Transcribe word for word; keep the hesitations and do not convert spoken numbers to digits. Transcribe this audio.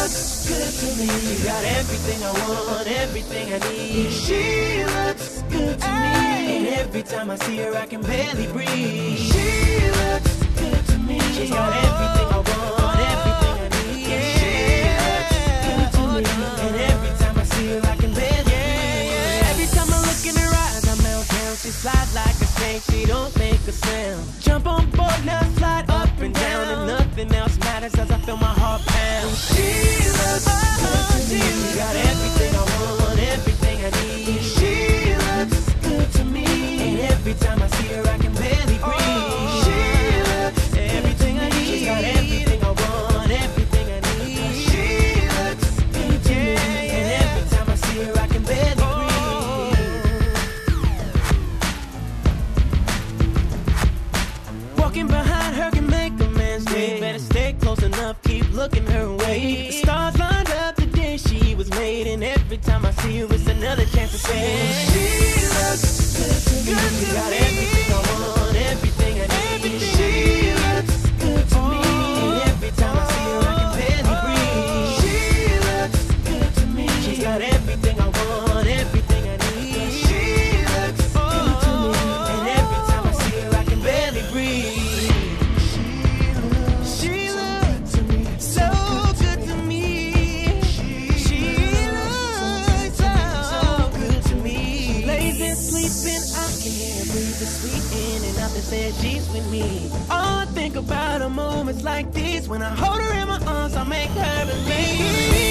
looks good to me. She got everything I want, everything I need. She looks good to me. And every time I see her, I can barely breathe. She looks good to me. She's got everything I want, everything I need. Yeah. She looks good to me. And every time I see her, I can barely breathe. Every time I look in her eyes, I melt down. She slides like a snake, she don't make a sound. Jump on board, now slide up and down. And nothing else matters as I feel my heart pound. She looks good to me. She got everything I want, everything I need. She looks good to me. And every time I see her, I can barely breathe. She looks everything I need. She's got everything I want, everything I need. She looks good to me. And every time I see her, I can barely breathe. Walking behind her can make a man stay. Better stay close enough, keep looking her way. The stars lined up the day she was made. And every time I see her, it's another chance to say she looks good to me. She got everything I want, everything I need. She looks good to me. And every time I see her, I can barely breathe. She looks good to me. She's got everything I want, everything I need. She looks good to me. And every time I see her, I can barely breathe. She looks so good to me. She looks so good to me. Lays and sleeping, I can hear her breathe the sweet in and out. That said she's with me. All I think about are moments like these. When I hold her in my arms, I make her believe.